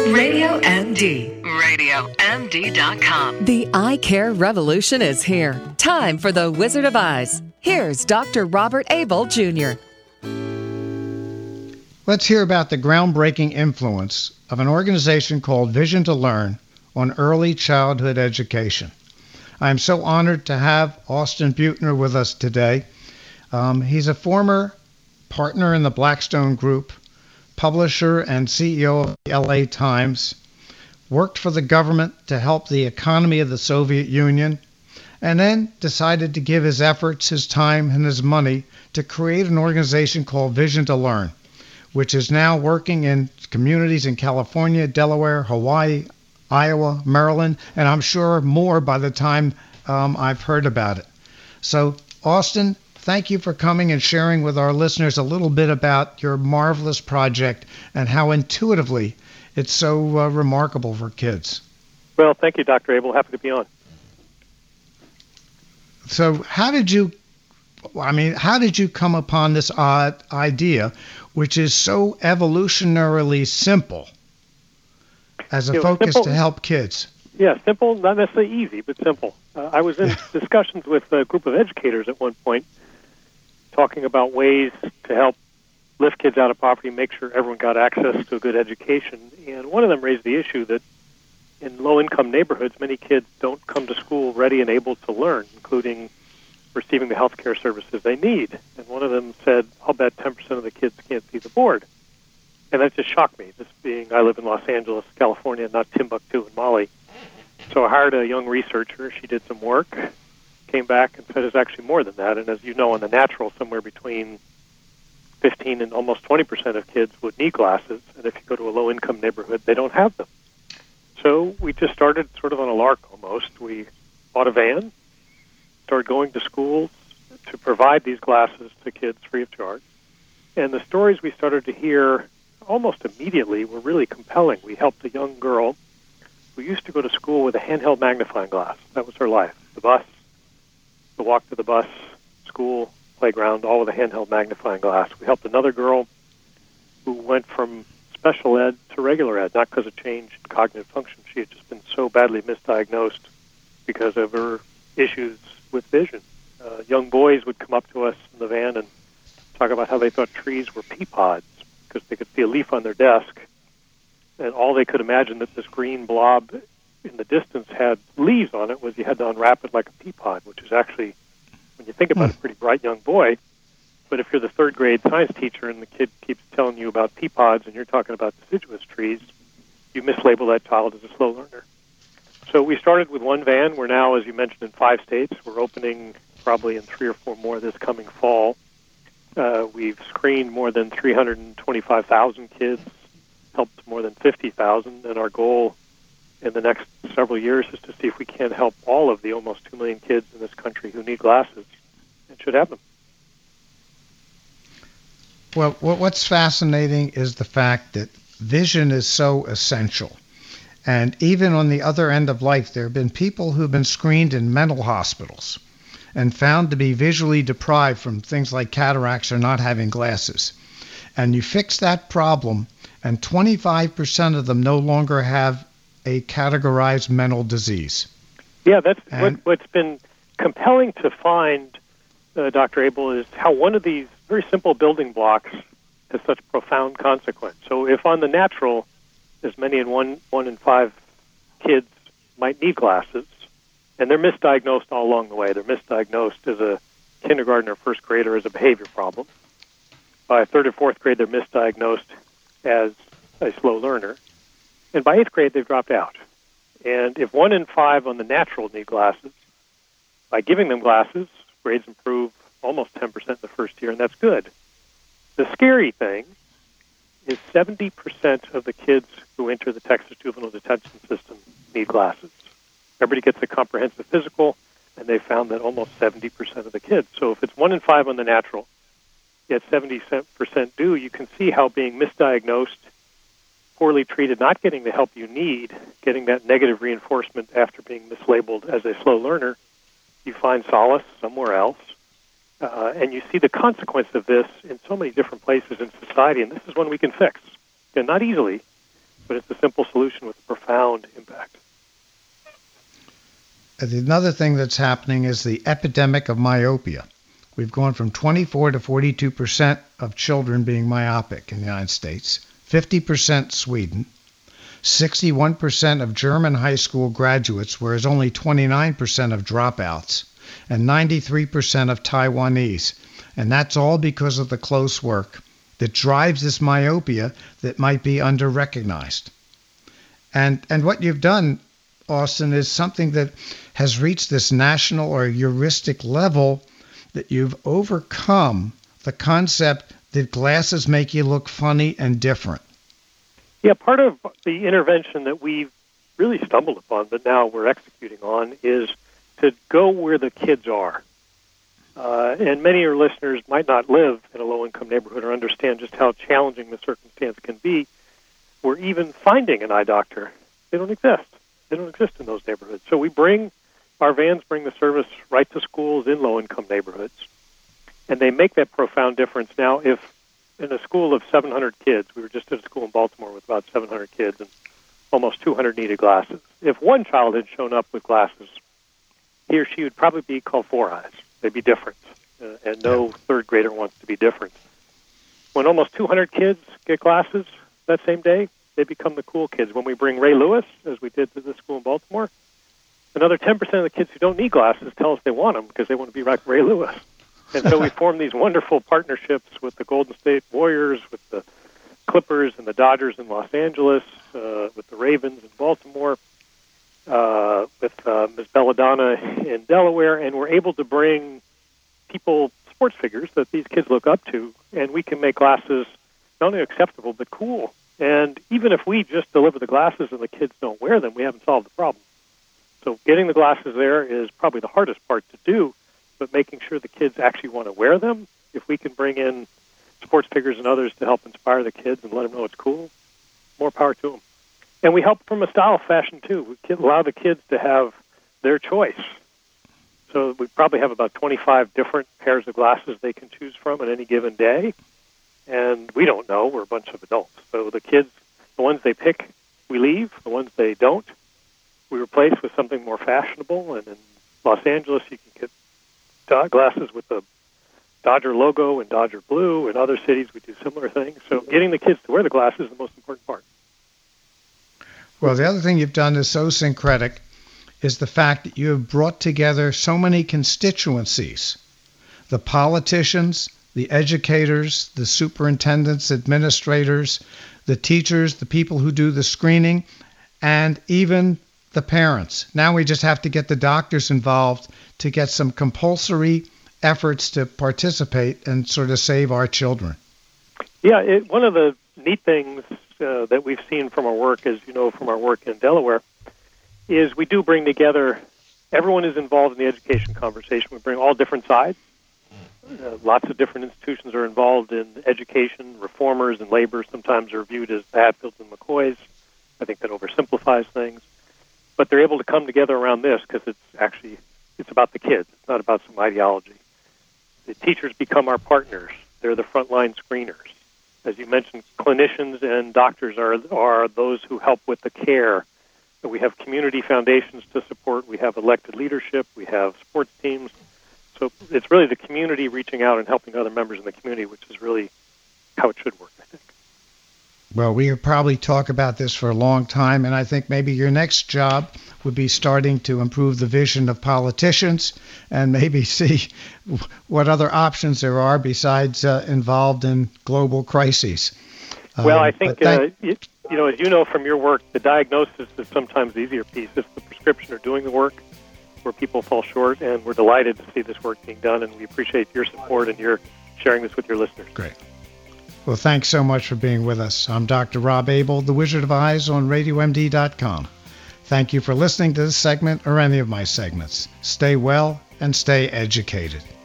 Radio MD. RadioMD.com. The eye care revolution is here. Time for the Wizard of Eyes. Here's Dr. Robert Abel Jr. Let's hear about the groundbreaking influence of an organization called Vision to Learn on early childhood education. I'm so honored to have Austin Beutner with us today. He's a former partner in the Blackstone Group, publisher and CEO of the LA Times, worked for the government to help the economy of the Soviet Union, and then decided to give his efforts, his time, and his money to create an organization called Vision to Learn, which is now working in communities in California, Delaware, Hawaii, Iowa, Maryland, and I'm sure more by the time I've heard about it. So, Austin, thank you for coming and sharing with our listeners a little bit about your marvelous project and how intuitively it's so remarkable for kids. Well, thank you, Dr. Abel. Happy to be on. So how did you come upon this idea, which is so evolutionarily simple as a focus to help kids? Yeah, simple, not necessarily easy, but simple. I was in discussions with a group of educators at one point, talking about ways to help lift kids out of poverty, make sure everyone got access to a good education. And one of them raised the issue that in low-income neighborhoods, many kids don't come to school ready and able to learn, including receiving the health care services they need. And one of them said, I'll bet 10% of the kids can't see the board. And that just shocked me, this being I live in Los Angeles, California, not Timbuktu and Mali. So I hired a young researcher. She did some work, came back and said it's actually more than that. And as you know, on the natural, somewhere between 15 and almost 20% of kids would need glasses. And if you go to a low-income neighborhood, they don't have them. So we just started sort of on a lark almost. We bought a van, started going to schools to provide these glasses to kids free of charge. And the stories we started to hear almost immediately were really compelling. We helped a young girl who used to go to school with a handheld magnifying glass. That was her life. The bus, the walk to the bus, school, playground, all with a handheld magnifying glass. We helped another girl who went from special ed to regular ed, not because of change in cognitive function. She had just been so badly misdiagnosed because of her issues with vision. Young boys would come up to us in the van and talk about how they thought trees were pea pods because they could see a leaf on their desk, and all they could imagine that this green blob in the distance had leaves on it was you had to unwrap it like a pea pod, which is actually, when you think about it, a pretty bright young boy. But if you're the third grade science teacher and the kid keeps telling you about pea pods and you're talking about deciduous trees, you mislabel that child as a slow learner. So we started with one van. We're now, as you mentioned, in 5 states. We're opening probably in 3 or 4 more this coming fall. We've screened more than 325,000 kids, helped more than 50,000, and our goal in the next several years is to see if we can help all of the almost 2 million kids in this country who need glasses and should have them. Well, what's fascinating is the fact that vision is so essential. And even on the other end of life, there have been people who've been screened in mental hospitals and found to be visually deprived from things like cataracts or not having glasses. And you fix that problem, and 25% of them no longer have a categorized mental disease. Yeah, that's what's been compelling to find, Dr. Abel, is how one of these very simple building blocks has such profound consequence. So if on the natural, as many in one in 5 kids might need glasses, and they're misdiagnosed all along the way. They're misdiagnosed as a kindergartner or first grader as a behavior problem. By 3rd or 4th grade, they're misdiagnosed as a slow learner. And by 8th grade, they've dropped out. And if 1 in 5 on the natural need glasses, by giving them glasses, grades improve almost 10% in the first year, and that's good. The scary thing is 70% of the kids who enter the Texas Juvenile Detention System need glasses. Everybody gets a comprehensive physical, and they found that almost 70% of the kids. So if it's 1 in 5 on the natural, yet 70% do, you can see how being misdiagnosed, poorly treated, not getting the help you need, getting that negative reinforcement after being mislabeled as a slow learner, you find solace somewhere else. And you see the consequence of this in so many different places in society, and this is one we can fix. And not easily, but it's a simple solution with a profound impact. Another thing that's happening is the epidemic of myopia. We've gone from 24 to 42% of children being myopic in the United States, 50% Sweden, 61% of German high school graduates, whereas only 29% of dropouts, and 93% of Taiwanese. And that's all because of the close work that drives this myopia that might be under-recognized. And what you've done, Austin, is something that has reached this national or heuristic level that you've overcome the concept that glasses make you look funny and different. Yeah, part of the intervention that we've really stumbled upon, but now we're executing on, is to go where the kids are. And many of your listeners might not live in a low-income neighborhood or understand just how challenging the circumstance can be, where even finding an eye doctor, they don't exist. They don't exist in those neighborhoods. So our vans bring the service right to schools in low-income neighborhoods, and they make that profound difference. Now, if in a school of 700 kids, we were just at a school in Baltimore with about 700 kids, and almost 200 needed glasses. If one child had shown up with glasses, he or she would probably be called Four Eyes. They'd be different, and no third grader wants to be different. When almost 200 kids get glasses that same day, they become the cool kids. When we bring Ray Lewis, as we did to the school in Baltimore, another 10% of the kids who don't need glasses tell us they want them because they want to be like Ray Lewis. And so we form these wonderful partnerships with the Golden State Warriors, with the Clippers and the Dodgers in Los Angeles, with the Ravens in Baltimore, with Ms. Belladonna in Delaware, and we're able to bring people, sports figures that these kids look up to, and we can make glasses not only acceptable but cool. And even if we just deliver the glasses and the kids don't wear them, we haven't solved the problem. So getting the glasses there is probably the hardest part to do, but making sure the kids actually want to wear them, if we can bring in sports figures and others to help inspire the kids and let them know it's cool, more power to them. And we help from a style fashion, too. We allow the kids to have their choice. So we probably have about 25 different pairs of glasses they can choose from at any given day. And we don't know. We're a bunch of adults. So the kids, the ones they pick, we leave. The ones they don't, we replace with something more fashionable. And in Los Angeles, you can get glasses with the Dodger logo and Dodger blue. In other cities, we do similar things. So getting the kids to wear the glasses is the most important part. Well, the other thing you've done is so syncretic is the fact that you have brought together so many constituencies, the politicians, the educators, the superintendents, administrators, the teachers, the people who do the screening, and even the parents. Now we just have to get the doctors involved to get some compulsory efforts to participate and sort of save our children. Yeah, one of the neat things that we've seen from our work, as you know from our work in Delaware, is we do bring together, everyone is involved in the education conversation. We bring all different sides. Lots of different institutions are involved in education. Reformers and labor sometimes are viewed as the Hatfields and McCoys. I think that oversimplifies things. But they're able to come together around this because it's about the kids. It's not about some ideology. The teachers become our partners. They're the frontline screeners. As you mentioned, clinicians and doctors are those who help with the care. We have community foundations to support. We have elected leadership. We have sports teams. So it's really the community reaching out and helping other members in the community, which is really how it should work, I think. Well, we could probably talk about this for a long time, and I think maybe your next job would be starting to improve the vision of politicians and maybe see what other options there are besides involved in global crises. Well, I think, as you know from your work, the diagnosis is sometimes the easier piece. It's the prescription or doing the work where people fall short, and we're delighted to see this work being done, and we appreciate your support and your sharing this with your listeners. Great. Well, thanks so much for being with us. I'm Dr. Rob Abel, the Wizard of Eyes on RadioMD.com. Thank you for listening to this segment or any of my segments. Stay well and stay educated.